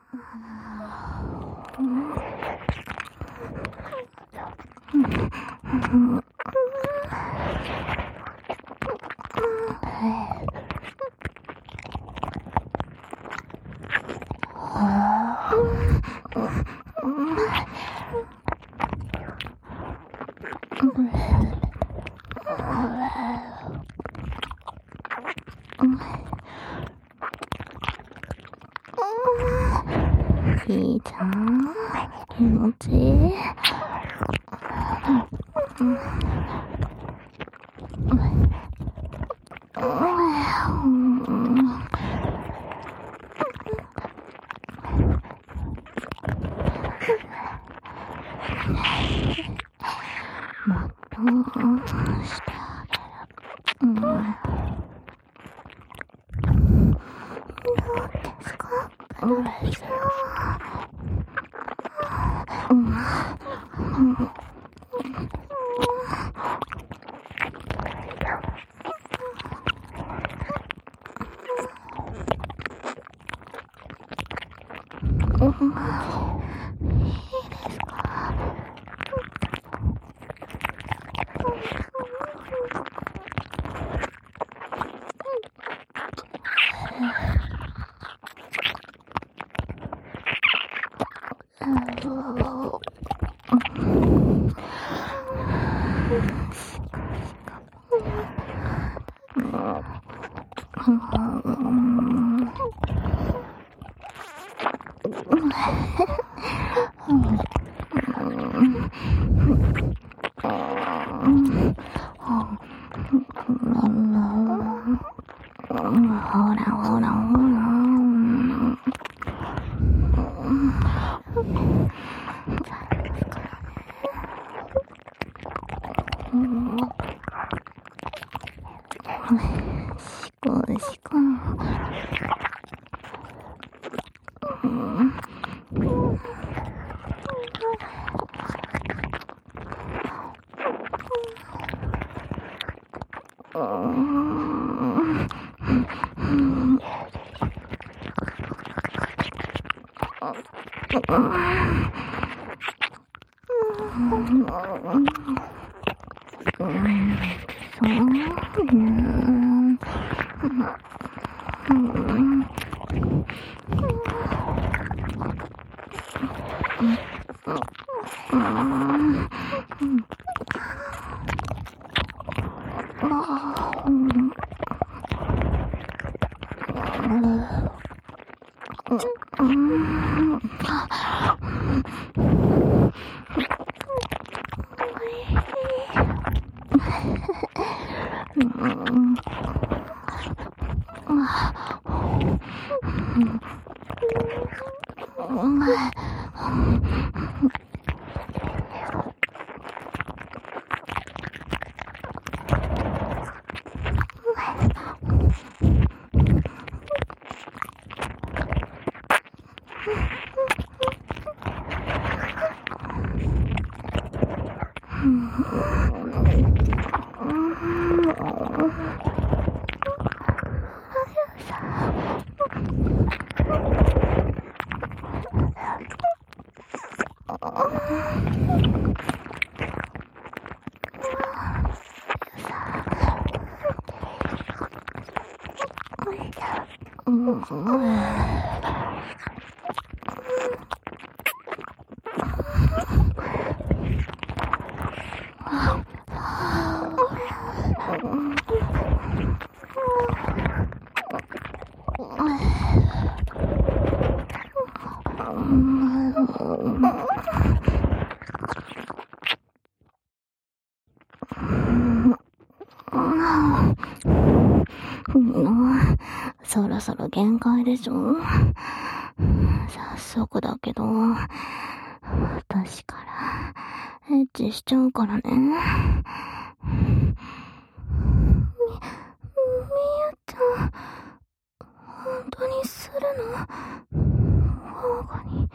いいじゃん。気持ちいい。もっとしてあげる。どうですか？ほらほらほら。しこしこ。そろそろ限界でしょ。早速だけど、私からエッチしちゃうからね。みゆちゃん、本当にするの？交互に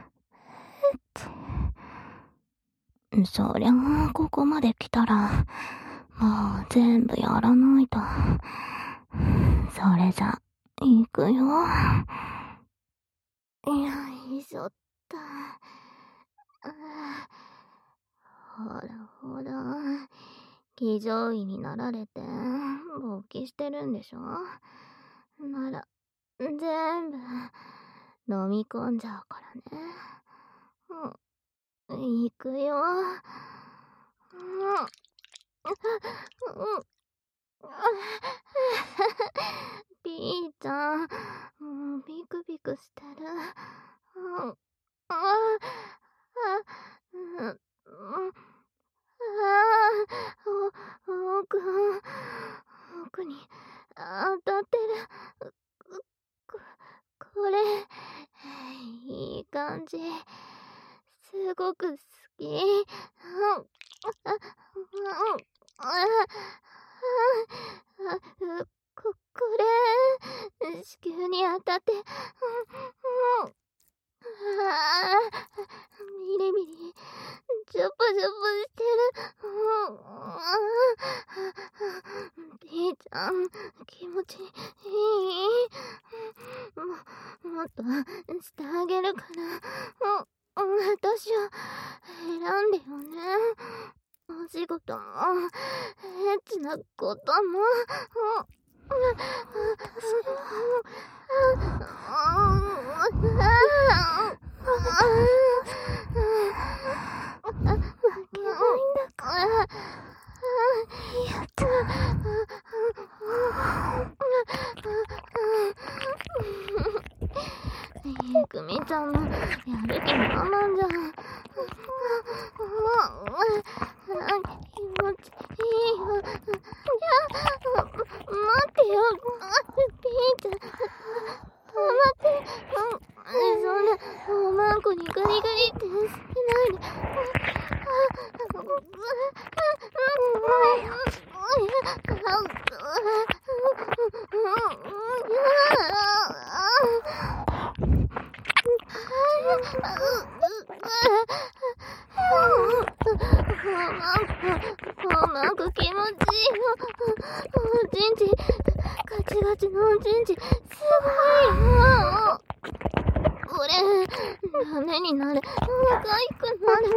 エッチ。そりゃあここまで来たらもう全部やらないと。それじゃ行くよ。いやた。ほらほら、騎乗位になられて勃起してるんでしょ。なら全部飲み込んじゃうからね。行くよ。ピーちゃん、もうビクビクしてる。奥に当たってる。これいい感じ。すごく好き。これ子宮に当たってビリビリジョポジョポしてる。ピーちゃん気持ちいい。もっとしてあげるから私を選んでよね。お仕事もエッチなことも負けないんだから。やった。くみちゃんのやる気満々じゃん。気持ちいいよ。待ってよ。ピーちゃん。待って。そんな、おまんこにグリグリってしないで。なんか気持ちいいよ。おちんちガチガチのおちんちすごいよ。これダメになる。可愛くなる。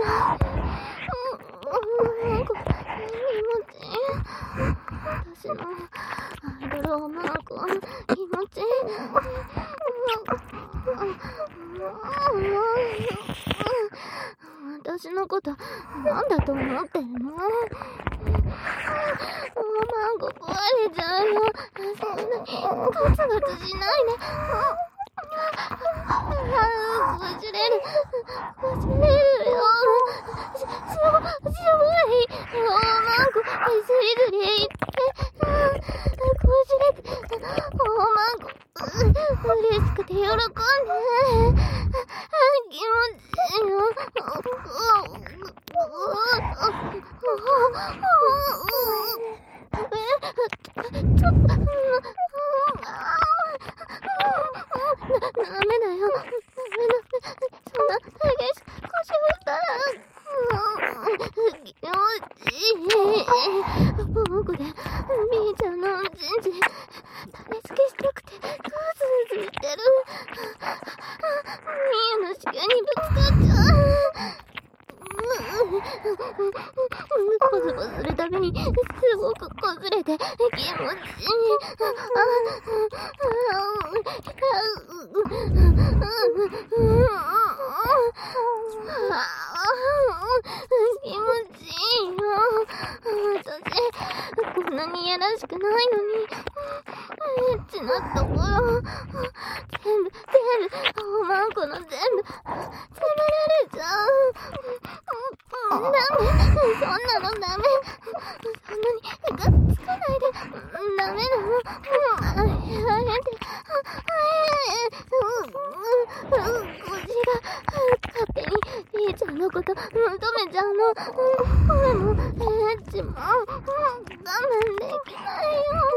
なんか気持ちいい。私のアイドルおまんこ気持ちいい。私のことなんだと思ってるの？おまんこ壊れちゃうよ。そんなにガツガツしないで。こじれるよ。しょぼい。おまんこずりずりいってこじれておまんこ嬉しくて喜んで気持ちいいよ。ちょっとダメだよ。そんな激しく腰振ったら気持ちいい。僕でみーちゃんのおちんち種付けしたくてグズグズ言ってる。みーの子宮にぶつかっちゃう。こずこずするたびにすごくこずれて気持ちいい。気持ちいいよ。私こんなにやらしくないのにエッチなところ全部おまんこの全部責められちゃう。ダメ、そんなのダメ。そんなにがっつかないで。ダメなの。やめて。腰が勝手にピーちゃんのこと求めちゃうの。声もエッチも我慢できないよ。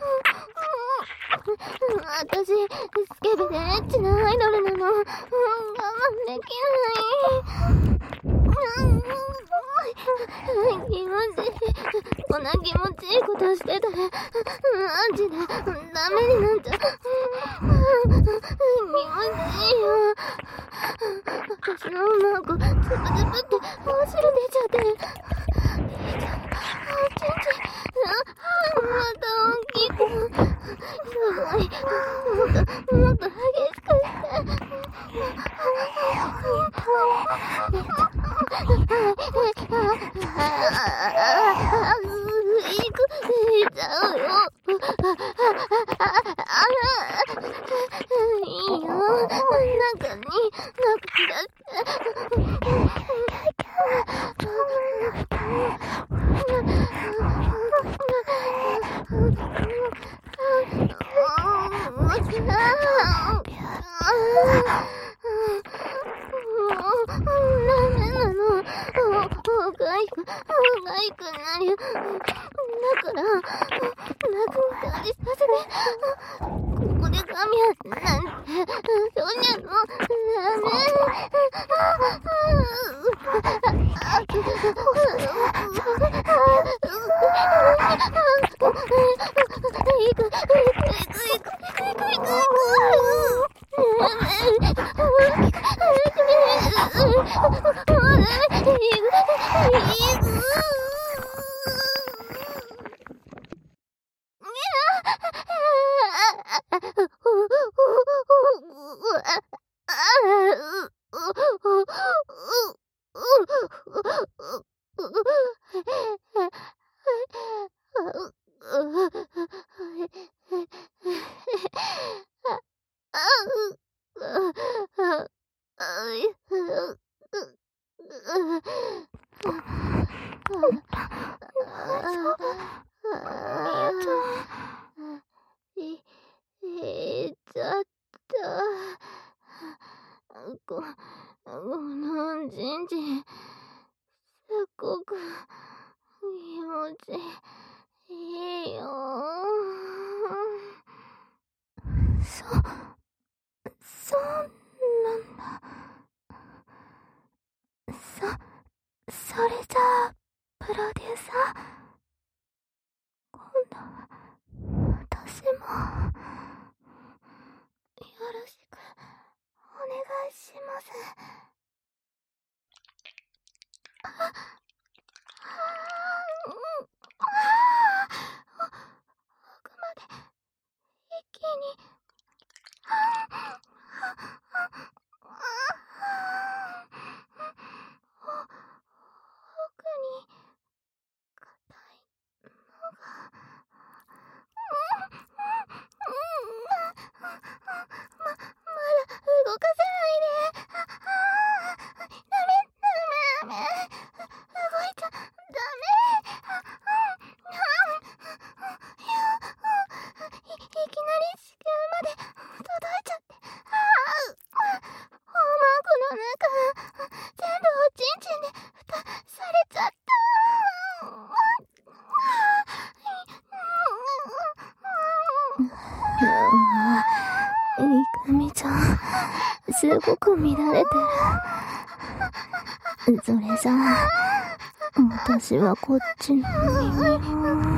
私スケベでエッチなアイドルなの。我慢できない。 気持ちいい。こんな気持ちいいことしてたら、マジでダメになっちゃう。気持ちいいよ。私のマーク、ズブズブってお汁出ちゃってる。ちんちん、また大きく。すごい。もっと激しくして。いいよ。中に、可愛くなる。だから、泣くたりさせて、ここで髪やなんて、そんなの、ダメ。このちんちん、すっごく気持ちいいよ。そうなんだ。それじゃあ、プロデューサー、今度は、私も、よろしく、お願いします。奥まで、一気に、奥に、硬いのが、まだ動かせないで。ダメ。動いちゃダメ。いきなり子宮まで届いちゃって。おまんこの中、全部おちんちんで蓋されちゃった。いくみちゃん、すごく乱れてる。それじゃあ、私はこっちの耳を。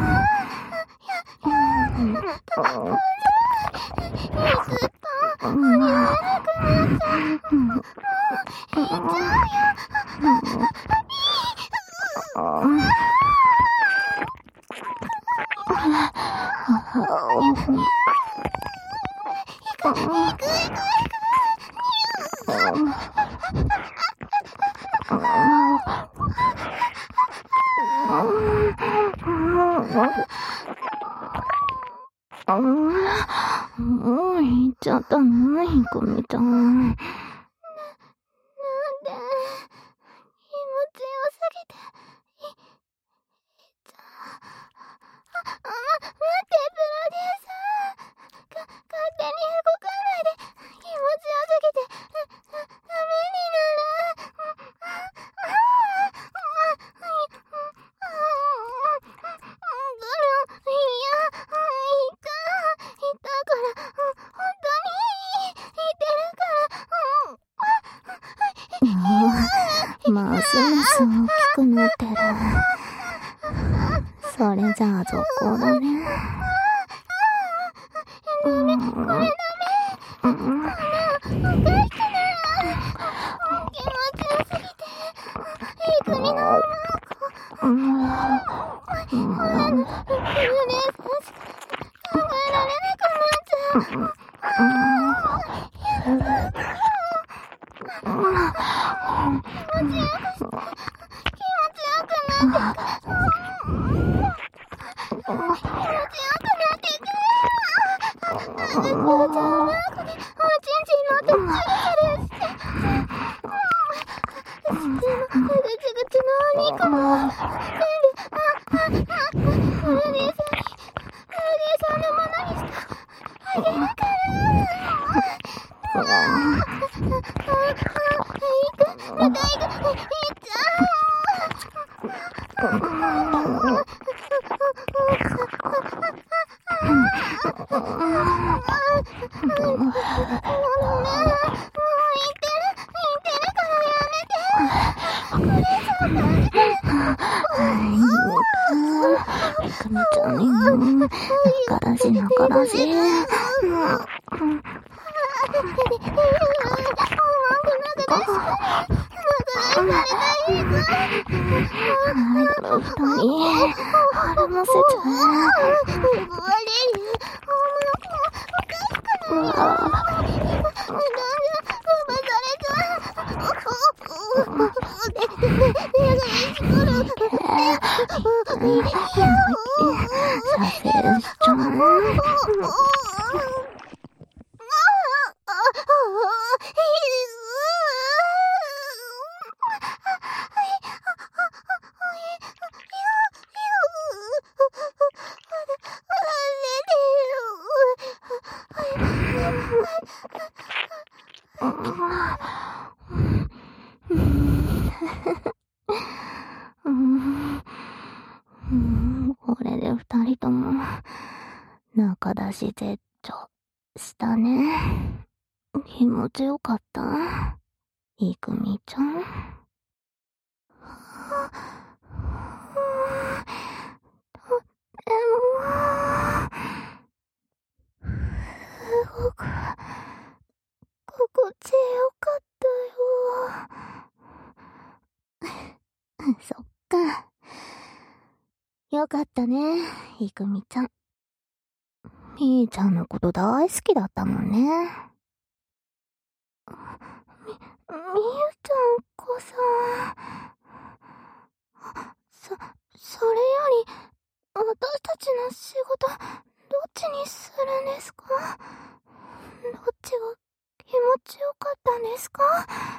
もう行っちゃったの、ひくみちゃん。なんで、気持ちを下げて、待って、プロデューサー。勝手に動かないで、気持ちを下げて、ダメになる。 ますます大きくなってる。それじゃあ続行だね。ダメ、これダメ。おかしくない。気持ちよすぎて。いい国の女の子。こんなの、フルネーさんしか考えられなくなっちゃう。気持ちよくして、気持ちよくなってく。気持ちよくなってく。私の女の子におちんちん乗ってチュルチュルして。口のぐちぐちのお肉も全部、フルネーさんのものにしてあげるから。痛いか、仲良し。これで二人とも仲出し絶頂したね。気持ちよかった。いくみちゃん。とってもすごく心地よかったよ。そっか。よかったね、いくみちゃん。みーちゃんのこと大好きだったもんね。みゆちゃんこそ。それより、私たちの仕事、どっちにするんですか？どっちが気持ちよかったんですか？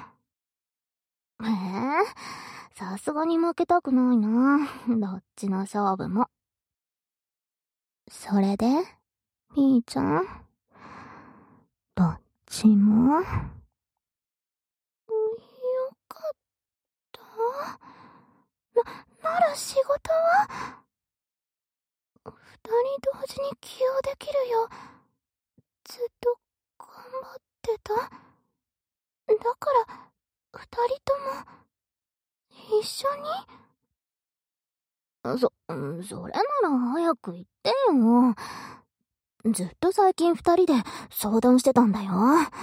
さすがに負けたくないな。どっちの勝負も。それで、みーちゃん？どっちも？よかった。なら仕事は？二人同時に起用できるよ。ずっと頑張ってた。だから二人とも一緒に？それなら早く言ってよ。ずっと最近二人で相談してたんだよ。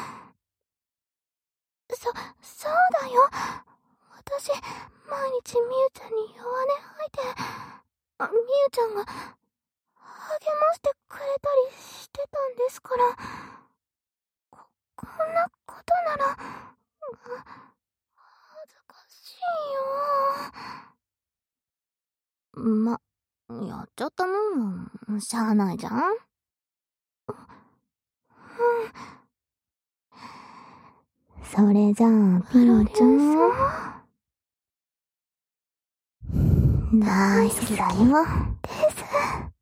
そうだよ。私、毎日みゆちゃんに弱音吐いて、みゆちゃんが励ましてくれたりしてたんですから。こんなことなら、恥ずかしいよ。やっちゃったもん、しゃあないじゃん。それじゃあ、ピーちゃん。大好きだよ。です。